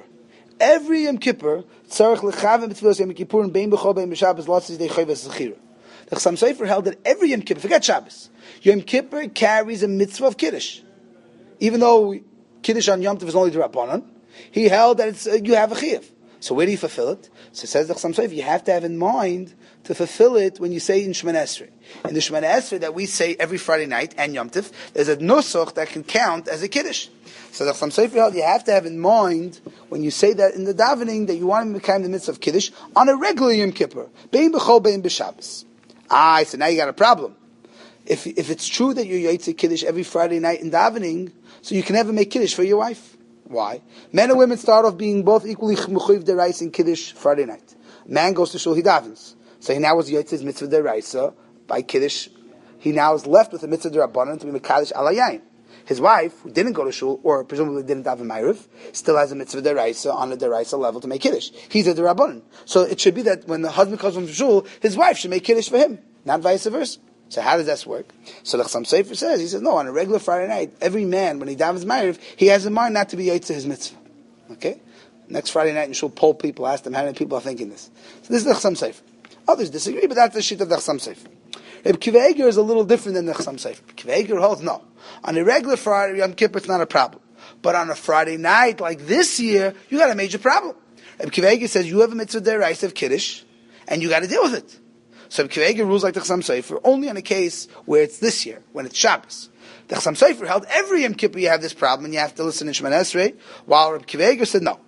tzarech lechavim b'tfilos Yom Kippur and bein b'chol bein b'Shabbos lotzis dei chayvas zechira. The Chassam Sofer held that every Yom Kippur, forget Shabbos, Yom Kippur carries a mitzvah of Kiddush. Even though Kiddush on Yom Tov is only the Rabbanan, he held that it's, you have a chiyuv. So where do you fulfill it? So it says the Chassam Sofer, you have to have in mind to fulfill it when you say in Shemoneh Esrei. In the Shemoneh Esrei that we say every Friday night and Yom Tov, there's a nusach that can count as a Kiddush. So the Chassam Sofer held you have to have in mind when you say that in the davening that you want to become the mitzvah of Kiddush on a regular Yom Kippur. Bein b'chol bein b'Shabbos. So now you got a problem. If it's true that you're Yaitse Kiddush every Friday night in davening, so you can never make Kiddush for your wife. Why? Men and women start off being both equally mechuyev deraisa in Kiddush Friday night. Man goes to shul, he davens. So he now was Yaitse's mitzvah deraisa by Kiddush. He now is left with a mitzvah derabanan to be mekadosh al hayayin. His wife, who didn't go to shul, or presumably didn't daven ma'ariv, still has a mitzvah deraisa on a deraisa level to make Kiddush. He's a derabanan. So it should be that when the husband comes from shul, his wife should make Kiddush for him, not vice versa. So how does that work? So the Chassam Sofer says, he says, no, on a regular Friday night, every man, when he davens ma'ariv, he has in mind not to be yaitze his mitzvah. Okay? Next Friday night, and she'll poll people, ask them how many people are thinking this. So this is the Chassam Sofer. Others disagree, but that's the sheet of the Chassam Sofer. Reb Kiva Eiger is a little different than the Chassam Sofer. Kiva Eiger holds, no. On a regular Friday, Yom Kippur, it's not a problem. But on a Friday night, like this year, you got a major problem. Reb Kiva Eiger says, you have a mitzvah deraisa of Kiddush, and you got to deal with it. So Kiva Eiger rules like the Chassam Sofer only on a case where it's this year, when it's Shabbos. The Chassam Sofer held every Yom Kippur you have this problem and you have to listen in Shemoneh Esrei, while Reb Kiva Eiger said no.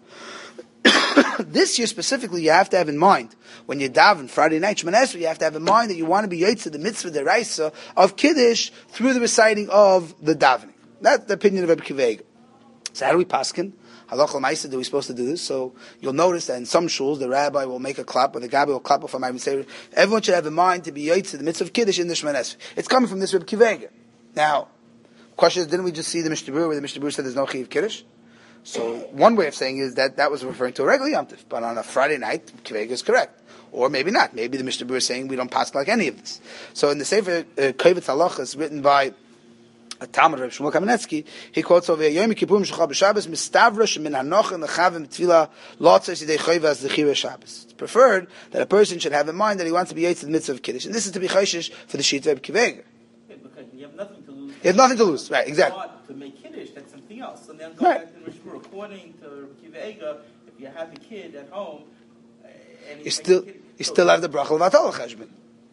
This year specifically, you have to have in mind, when you daven Friday night Shemoneh Esrei, you have to have in mind that you want to be Yaitze the mitzvah deraisa of Kiddush through the reciting of the davening. That's the opinion of Reb Kiva Eiger. So how do we paskin? Halacha L'maisa, are we supposed to do this? So you'll notice that in some shuls, the rabbi will make a clap, or the gabbai will clap for Ma'ariv Seir. Everyone should have in mind to be Yotze, the mitzvah of Kiddush in the Shemana Esrei. It's coming from this Reb Akiva Eiger. Now, question is, didn't we just see the Mishnah Berurah where the Mishnah Berurah said there's no Chiv Kiddush? So one way of saying is that was referring to a regular Yom Tov, but on a Friday night, Akiva Eiger is correct. Or maybe not. Maybe the Mishnah Berurah is saying we don't pass like any of this. So in the Sefer Kovetz Halachos, written by a Talmud of Shmuel Kamenetsky, he quotes over Yom Kippurim Shechal B'Shabbos Mistavra Shemin Hanochen Lechavim Tefillah Lotzos Yidei Chayva as Zechira Shabbos. It's preferred that a person should have in mind that he wants to be Yotze the mitzvah of Kiddush, and this is to be Chayshish for the Shita of Akiva Eiger. Because you have nothing to lose. You have nothing to lose, right? Exactly. To make Kiddush, that's something else. And then go Right. back to the Mishnah. According to Akiva Eiger, if you have a kid at home, and You still have the bracha of Vatala Cheshbon.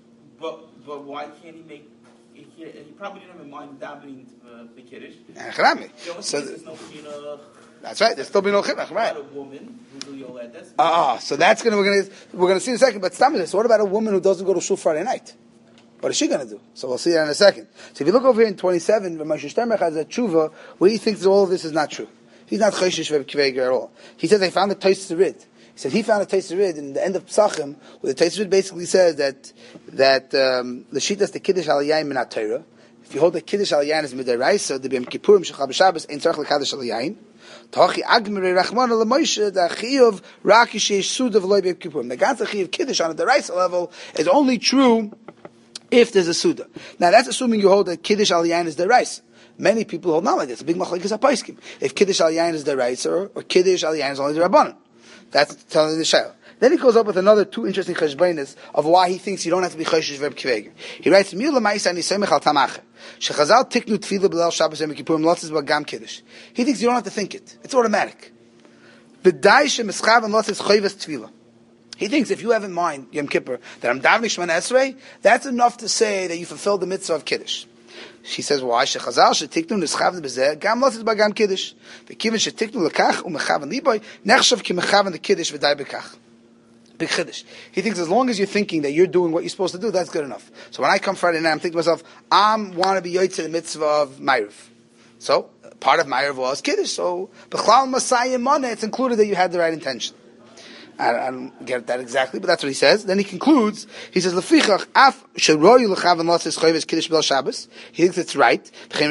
But why can't he make? He probably didn't have in mind davening the Kiddush. So There's no chinuch. that's right. There's still be no chinuch, right? About a woman who do yoledes. So that's we're gonna see in a second. But stop this. What about a woman who doesn't go to shul Friday night? What is she going to do? So we'll see that in a second. So if you look over here in 27, Moshe Sternberg has a tshuva where he thinks that all of this is not true. He's not chayshish for Akiva Eiger at all. He says, I found a Tosfos Rid. He said he found a Tosfos Rid in the end of Psachim, where the Tosfos Rid basically says that the Shitas the Kiddush al Yain min Torah. If you hold that Kiddush al Yain is midaraisa, the B'Yom Kippurim Shechal B'Shabbos ein tzarich l'Kiddush al Yain. Tachi agmere rachmana l'Moshe the chiyuv rak yishesh suda v'loy B'Yom Kippurim. The ganze chiyuv Kiddush on a deraisa level is only true if there's a suda. Now that's assuming you hold that Kiddush al Yain is deraisa. Many people hold not like this. A big machlekes hapaiskim. If Kiddush al Yain is deraisa or Kiddush al Yain is only the Rabbanan. That's telling the Shaila. Then he goes up with another two interesting cheshbonos of why he thinks you don't have to be chayshish for Reb Akiva Eiger. He writes, "Mila ma'isa ani semech al tamacha. Shechazal tiknu tefillah b'leil Shabbos Yom Kippurim lotzes b'gam kiddush." He thinks you don't have to think it; it's automatic. B'dai shemischav and lotzes chayvas tefillah. He thinks if you have in mind Yom Kippur that I'm davening Shemana Esrei, that's enough to say that you fulfilled the mitzvah of kiddush. She says, why? Shechazal shetiknu nischav b'zeh gam lotzes b'gam kiddush. V'kiven shetiknu lekach u'mechavan liboy nechshav ki mechavan the kiddush v'dai b'kach. Big chiddush. He thinks as long as you're thinking that you're doing what you're supposed to do, that's good enough. So when I come Friday night, I'm thinking to myself, I want to be yotze the mitzvah of Ma'ariv. So part of Ma'ariv was kiddush. So b'chlal masayim mana, it's included that you had the right intention. I don't get that exactly, but that's what he says. Then he concludes. He says, "Lefichach af sheroyu lechavan lotzes chayves kiddush b'leil Shabbos." He thinks it's right.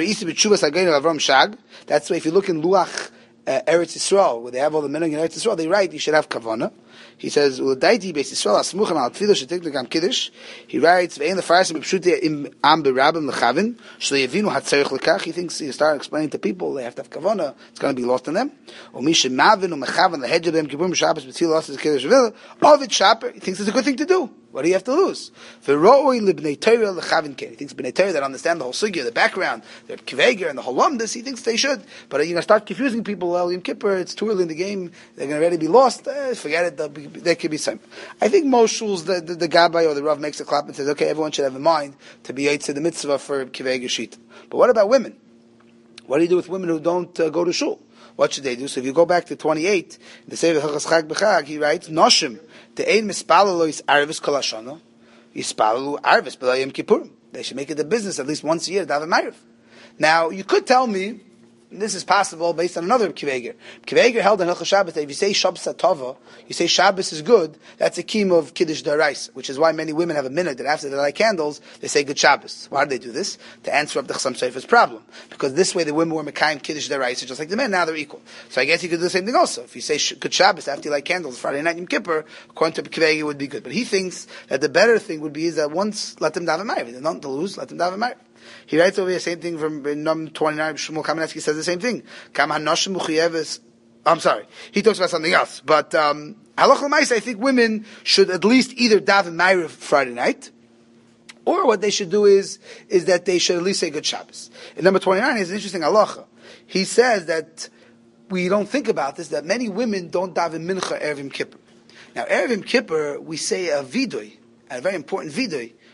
That's why if you look in Luach Eretz Yisrael, where they have all the minhag in Eretz Yisrael, they write you should have kavana. He says, "U'daiti beis Yisrael asmuchem al tefillah shetiknu gam kiddush." He writes, "Ve'en lefarsim b'pshutei im am berabim lechavin shlo yevinu hatzarich lekach." He thinks you start explaining to people they have to have kavana. It's going to be lost on them. U'mi shemavin u'mechavan lehedja b'yom kippurim b'Shabbos b'tefillah lotzes kiddush v'vil ovid shaper. He thinks it's a good thing to do. What do you have to lose? He thinks B'nai Torah that understand the whole sugya, the background, the Akiva Eiger and the whole lumdus, he thinks they should. But you're going to start confusing people. Well, Yom Kippur, it's too early in the game. They're going to already be lost. Forget it. There could be some. I think most shuls, the gabbai or the rav makes a clap and says, okay, everyone should have in mind to be yotze the mitzvah for Akiva Eiger shita. But what about women? What do you do with women who don't go to shul? What should they do? So if you go back to 28, the Sefer Hilchos Chag B'Chag, he writes, Noshim, the ein mispalalo is arvis kol hashana, yispalalu arvis b'lo Yom Kippurim. They should make it a business at least once a year to have a ma'ariv. Now, you could tell me, and this is possible based on another Akiva Eiger. Akiva Eiger held in Hilchos Shabbos that if you say Shabbos Tova, you say Shabbos is good, that's a kiyum of Kiddush D'Oraisa, which is why many women have a minute that after they light candles, they say Good Shabbos. Why do they do this? To answer up the Chassam Sofer's problem. Because this way the women were Mekayim Kiddush D'Oraisa, just like the men, now they're equal. So I guess you could do the same thing also. If you say Good Shabbos after you light candles, Friday night Yom Kippur, according to Akiva Eiger would be good. But he thinks that the better thing would be is that once, let them daven ma'ariv. There's nothing to lose, let them daven ma'ariv. He writes over here the same thing from Num 29. Shmuel Kamenetsky says the same thing. I'm sorry. He talks about something else. But halacha l'maisa, I think women should at least either daven ma'ariv Friday night, or what they should do is that they should at least say Good Shabbos. In number 29 is an interesting halacha. He says that we don't think about this, that many women don't daven mincha erev Yom Kippur. Now, erev Yom Kippur, we say a vidoy, a very important vidoy,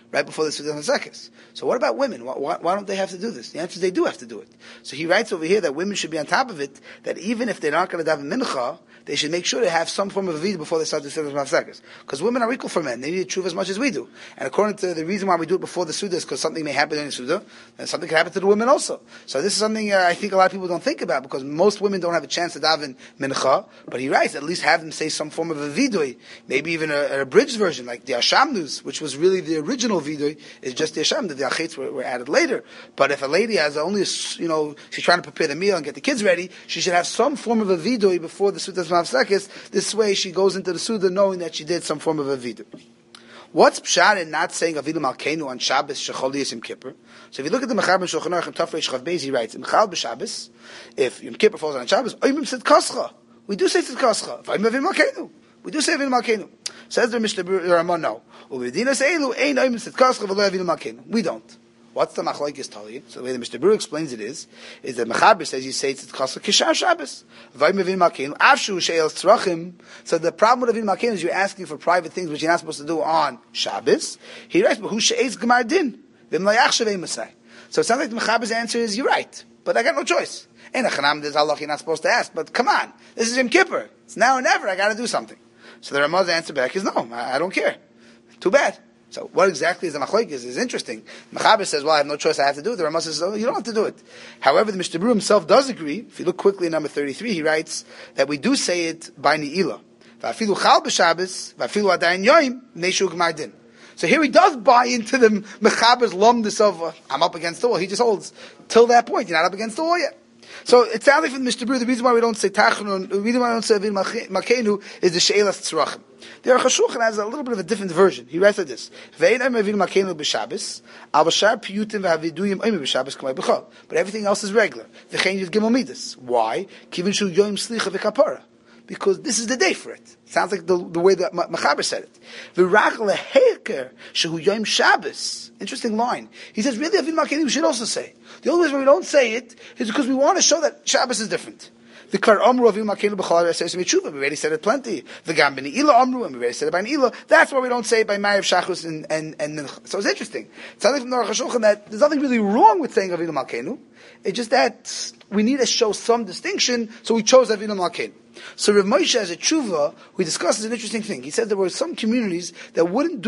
right before the Sudas Masakis. So what about women? Why don't they have to do this? The answer is they do have to do it. So he writes over here that women should be on top of it, that even if they're not going to daven mincha, they should make sure to have some form of a vida before they start the Sudas Masakis. Because women are equal for men. They need to tshuva as much as we do. And according to the reason why we do it before the Suda is because something may happen during the Suda, and something can happen to the women also. So this is something I think a lot of people don't think about, because most women don't have a chance to daven mincha, but he writes, at least have them say some form of a vidui, maybe even a abridged version, like the Ashamnus, which was really the original vidui, is just the Ashamnus. The Achets were added later. But if a lady has only, she's trying to prepare the meal and get the kids ready, she should have some form of a vidui before the Sudas Mavsakis. This way she goes into the Suda knowing that she did some form of a vidui. What's pshat in not saying Avilu Malkeinu on Shabbos Shechol Yom Kippur? So if you look at the Mechaber Shulchan Aruch Tafresh Chav Beis, he writes, Mechal b'Shabbos, if Yom Kippur falls on Shabbos, Oymim Tzedkascha. We do say Tzedkascha. V'Oymim Avilu Malkeinu. We do say Avilu Malkeinu. Says the Mishnah Ramah, no. U'Medinas Eilu Ein Oymim Tzedkascha V'Lo Avilu Malkeinu. We don't. What's the machlokes tali? So the way the Mishnah Berurah explains it is that Mechaber says you say Tzedkascha Kishar Shabbos. V'Oymim Avilu Malkeinu. Avshu She'el Tzrachim. So the problem with Avilu Malkeinu is you're asking for private things which you're not supposed to do on Shabbos. He writes, but who she'ez Gemar Din? V'Mlayach Shavei Masai. So it sounds like the Mechaber's answer is, you're right, but I got no choice. In a Chanam, there's halach you're not supposed to ask, but come on, this is Yom Kippur. It's now or never, I got to do something. So the Ramah's answer back is, no, I don't care. Too bad. So what exactly is the machlokes is interesting. Mechaber says, well, I have no choice, I have to do it. The Ramah says, oh, you don't have to do it. However, the Mishnah Berurah himself does agree. If you look quickly at number 33, he writes that we do say it by Ni'ilah. V'afilu chal b'Shabbos, v'afilu adayin yoim, neishu g'mar din. So here he does buy into the Mechaber's lumdus of, I'm up against the wall. He just holds, till that point, you're not up against the wall yet. So it sounds like from the Mishnah Berurah, the reason why we don't say Tachanun, the reason why we don't say Avin Malkeinu is the She'elas Tzrachim. The Aruch HaShulchan has a little bit of a different version. He writes like this: Ve'ein Avin Malkeinu b'Shabbos, al b'shar piyutim v'haviduyim oimi b'Shabbos k'may b'chol. But everything else is regular. V'chein yud gimel midas. Why? Kivin shu yoim slicha v'kapara. Because this is the day for it. Sounds like the way that Mechaber said it. V'rach leheker shehu yoim Shabbos. Interesting line. He says, really, Avin Malkeinu we should also say. The only reason we don't say it is because we want to show that Shabbos is different. The Kar Amru Avin Malkeinu b'chol ha'aseh mitzvah. We already said it plenty. The Gam b'Ne'ilah Amru, and we already said it by Ne'ilah. That's why we don't say it by Ma'ariv Shachus and Mincha. So it's interesting. It sounds like from the Aruch HaShulchan that there's nothing really wrong with saying Avin Malkeinu. It's just that we need to show some distinction, so we chose Avin Malkeinu. So Rav Moshe, as a tshuva, we discussed an interesting thing. He said there were some communities that wouldn't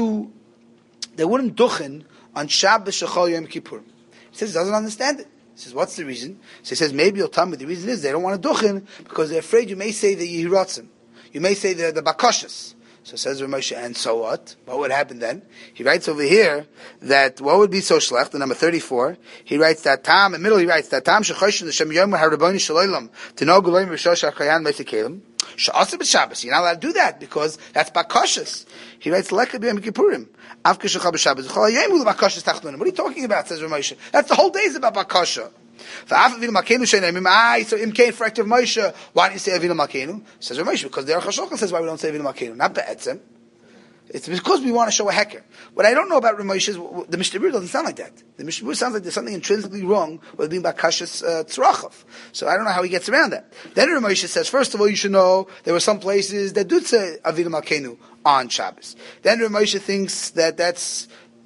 duchen on Shabbos Shechol Yom Kippur. He says he doesn't understand it. He says, what's the reason? So he says, maybe you'll tell me the reason is they don't want to duchen because they're afraid you may say the Yehiratzim. You may say the Bakashas. So says Rav Moshe, and so what? What would happen then? He writes over here that what would be so schlecht, the number 34, he writes that tam, in the middle he writes that tam shechoshin the Shem Yom HaRabboni Shaloylam to know Guloim Rishosh HaKayan Meisikelim Sha'aseh b'Shabbos. You're not allowed to do that because that's Bakashas. He writes Lekha b'Yom Kippurim Avke Shechal b'Shabbos Chol HaYom Ulu Bakashas Tachtonim. What are you talking about? Says Rav Moshe. That's the whole day is about Bakasha. So Avinu Imkein for active Moshe, why don't you say Avinu Malkeinu? Says Rav Moshe, because the Aruch HaShulchan says why we don't say Avinu Malkeinu, not Be'etzem. It's because we want to show a hecker. What I don't know about Rav Moshe is the Mishnah Berurah doesn't sound like that. The Mishnah Berurah sounds like there's something intrinsically wrong with being Bakashas Tzrachov. So I don't know how he gets around that. Then Rav Moshe says, first of all, you should know there were some places that do say Avinu Malkeinu on Shabbos. Then Rav Moshe thinks that that's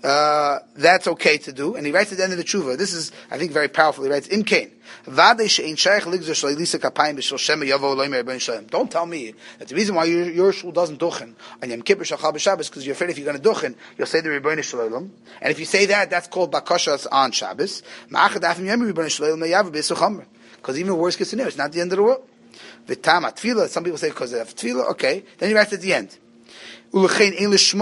okay to do, and he writes at the end of the tshuva. This is, I think, very powerful. He writes, Imkein. Don't tell me that the reason why your shul doesn't duchen on Yom Kippur Shachal b'Shabbos because you're afraid if you're going to duchen, you'll say the Rebbeinu Shalom. And if you say that, that's called Bakashas on Shabbos. Because even the worst case scenario, it's not the end of the world. V'tam atfila. Some people say because of tefillah. Okay. Then he writes at the end. Don't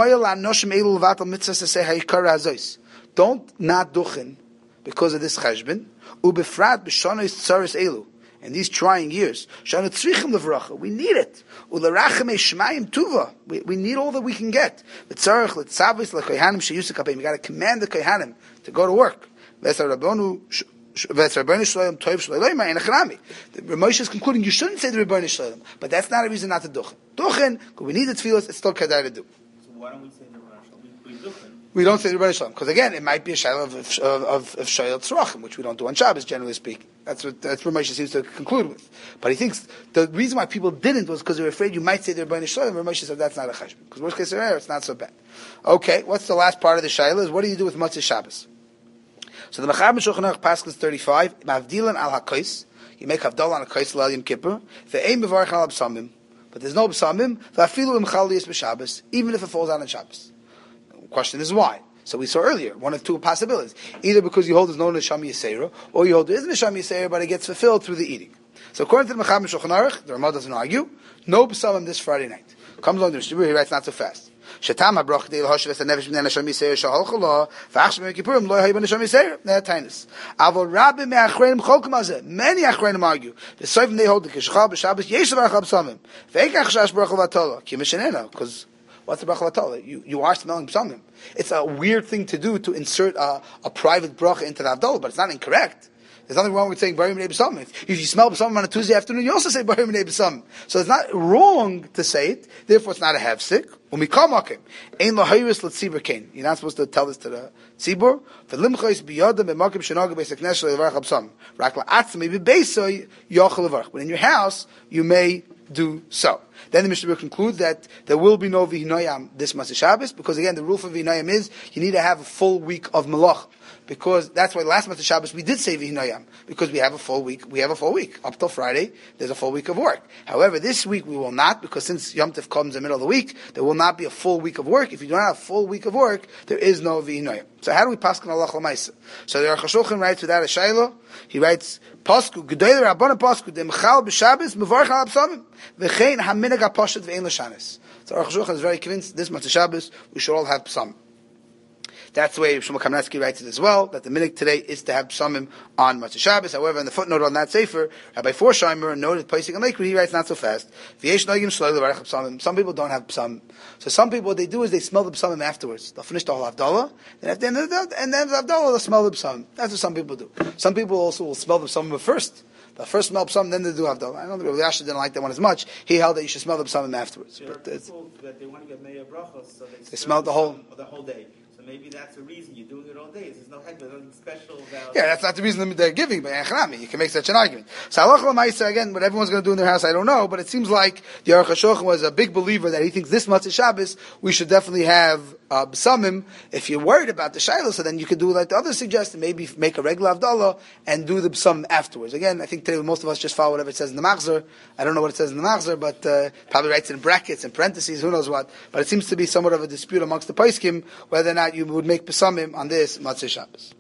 not duchen because of this cheshbon. Ubefrat b'shonos tzaris elu. In these trying years, shana tzrichim levracha. We need it. Ulerachem eshmayim tuva. We need all that we can get. V'tzarich letzavis lekohanim sheyusik kapim. You got to command the kohanim to go to work. V'esar Rebbeinu Shalom Tov Shloim and Echanami. The Moshe is concluding you shouldn't say the Rebbeinu Shalom, but that's not a reason not to duchen. Duchen, because we need the tefillos, it's still kedai to do. So why don't we say the Rebbeinu Shalom? We duchen. We don't say the Rebbeinu Shalom because again, it might be a shayla of shayla tzrachim, which we don't do on Shabbos, generally speaking. That's what Moshe seems to conclude with. But he thinks the reason why people didn't was because they were afraid you might say the Rebbeinu Shalom. And Moshe said that's not a cheshbon because worst case scenario, it's not so bad. Okay, what's the last part of the shayla? Is what do you do with Motzei Shabbos? So the Mechaber Shulchan Aruch Paschal 35, Mavdilan al hakos. You make havdalah on a kos l'al Yom Kippur. Ve'ein mevarich al b'samim, but there's no b'samim. Va'afilu im chaliyas b'Shabbos, even if it falls out on Shabbos. Question is why. So we saw earlier one of two possibilities: either because you hold there's no neshama yisera, or you hold there is neshama yisera, but it gets fulfilled through the eating. So according to the Mechaber Shulchan Aruch, the Ramah doesn't argue. No b'samim this Friday night. Comes along the Rishon, he writes not so fast. Shetama brach deil hashves the nevish b'nei neshama yisera shahalchala v'achshem yom kippurim lo yahay b'neshama yisera. That tainis. Avol rabbi me'achreinim cholkim azeh. Many achreinim argue. The soifim they hold the kishchal b'Shabbos yesh levarach b'samim. Ve'ekach shash brach v'atola ki mishenena because. What's the bracha vatala? You are smelling psalmim. It's a weird thing to do to insert a private bracha into the Havdalah, but it's not incorrect. There's nothing wrong with saying Barim Minei B'Samim. If you smell B'Samim on a Tuesday afternoon, you also say Barim Minei B'Samim. So it's not wrong to say it, therefore it's not a hefsek. Umikamakim. Ein lo hayris l'tzibur kain. You're not supposed to tell this to the tzibur. V'limchais biyadam b'makim shenaga b'esek nesh levarach b'Samim. Rak la'atzmei b'beisoi yochel levarach. But in your house, you may do so. Then the Mishnah concludes that there will be no Vihinoyam this Motzei Shabbos, because again, the rule for Vihinoyam is you need to have a full week of Malach. Because that's why last Motzei Shabbos we did say Vihinoyam, because we have a full week. We have a full week. Up till Friday, there's a full week of work. However, this week we will not, because since Yom Tov comes in the middle of the week, there will not be a full week of work. If you don't have a full week of work, there is no Vihinoyam. So how do we paskin Allah l'maisa? So the Aruch HaShulchan writes without a shayla, he writes, Pasku, Gedolei Rabbanan Pasku, Demchal b'Shabbos, Mevarich al B'Samim, V'chein ha'minhag ha'pashat v'ein l'shanis. So Aruch HaShulchan is very convinced this Motzei Shabbos, we should all have B'Samim. That's the way Shmuel Kamenetsky writes it as well, that the minhag today is to have psalmim on Motzei Shabbos. However, in the footnote on that sefer, Rabbi Forsheimer noted placing in Lakewood, he writes not so fast. Some people don't have psalm. So some people, what they do is they smell the psalmim afterwards. They'll finish the whole Havdalah, then at the end of the Havdalah, they'll smell the psalm. That's what some people do. Some people also will smell the psalmim first. They'll first smell psalm, then they do Havdalah. I don't think Rabbi Yasha didn't like that one as much. He held that you should smell the psalmim afterwards. There but are people that they want to get meya brachos, so they smell the whole day. Maybe that's the reason you're doing it all day. There's no nothing special about. Yeah, that's not the reason they're giving, but you can make such an argument. So halacha l'maisa, again, what everyone's going to do in their house, I don't know, but it seems like the Aruch HaShulchan was a big believer that he thinks this Motzei Shabbos we should definitely have b'samim. If you're worried about the shayla, so then you could do like the others suggested, maybe make a regular Havdalah and do the b'samim afterwards. Again, I think today most of us just follow whatever it says in the Machzor. I don't know what it says in the Machzor, but probably writes it in brackets and parentheses, who knows what. But it seems to be somewhat of a dispute amongst the Poskim whether or not you would make b'samim on this Motzei Shabbos.